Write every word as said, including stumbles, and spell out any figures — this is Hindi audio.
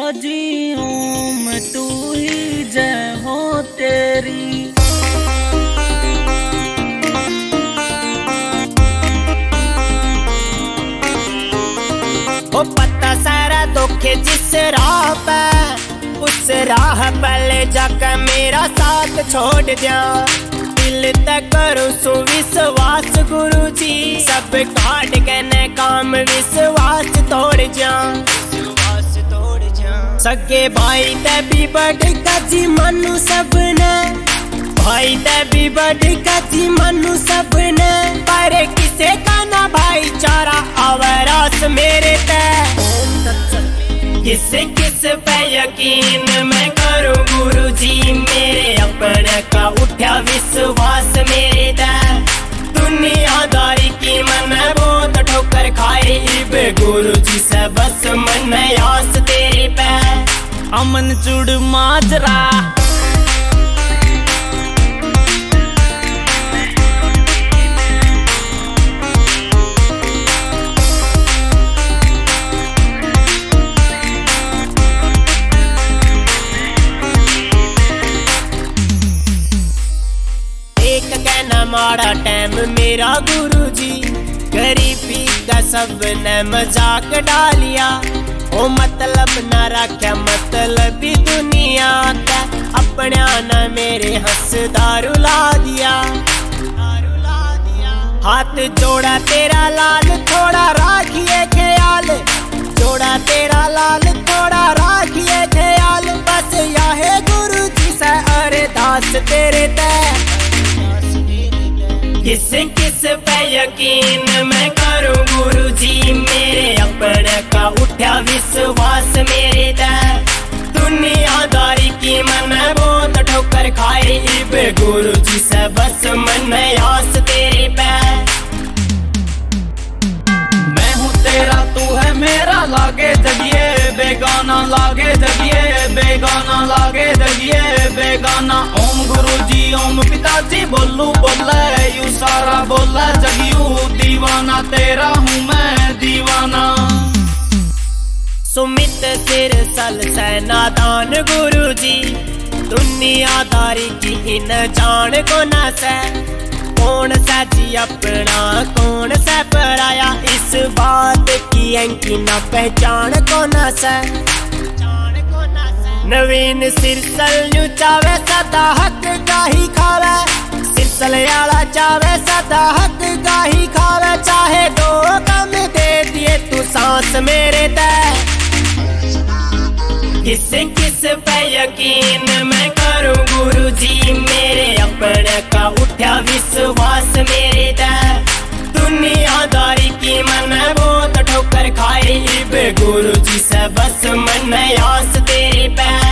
पिताजी ओम तू ही जय हो तेरी। ओ पता सारा दुख जिस राह पे, उस राह पर जाकर मेरा साथ छोड़ दिया। दिल तक करो सो विश्वास गुरु जी, सब काट के न काम विश्वास तोड़ जा, विश्वास तोड़ जा। सगे भाई ते भी बड़ कजी मनु सबने, भाई ते भी बड़ कजी मनु सबने, पर किसे का ना भाईचारा आवारास मेरे ते। किस किस पे यकीन मैं करूं गुरु जी, मेरे अपने का उठा विश्वास मेरे दा। दुनियादारी की मन बहुत ठोकर खाए, इब गुरु जी से बस मन आस तेरे पे। अमन चुड़ माजरा माड़ा टाइम मेरा गुरु जी, गरीबी का सब ने मजाक डालिया। ओ मतलब न रखा मतलब दुनिया का, अपना न मेरे हंसदारू ला दिया। हाथ जोड़ा तेरा लाल थोड़ा राखिए ख्याल, जोड़ा तेरा लाल थोड़ा राखिए ख्याल। बस यह गुरु जी से अरदास तेरे ते। किस किस पे यकीन मैं करूं गुरु जी, मेरे अपने का उठा विश्वास मेरे दा। दुनियादारी की मन बहुत ठोकर खाए, इब गुरु जी से बस मन आस तेरे पे। मैं हूँ तेरा तू है मेरा, लागे जगिए बेगाना, लागे जगिए बेगाना, लागे जगिए बेगाना। ओम गुरु जी ओम पिताजी बोलू बोले, यू सारा बोला जगियू दीवाना, तेरा हूँ मैं दीवाना। सुमित सिर सल से नादान गुरु जी, दुनियादारी की इन जान को न से। कौन सा जी अपना कौन सा पराया, इस बात की अंकी न पहचान को न से। नवीन सिरसल न्यू चावे सदा हक गाही खावे, सिरसल याला चावे सदा हक गाही खावे। चाहे दो कम दे दिए तू सांस मेरे ते। किस किस पे यकीन मैं करूं गुरु जी, मेरे अपने का उठा विश्वास मेरे दा। दुनियादारी की मन बहुत ठोकर खाए, इब गुरु जी से बस मन आस तेरे पे।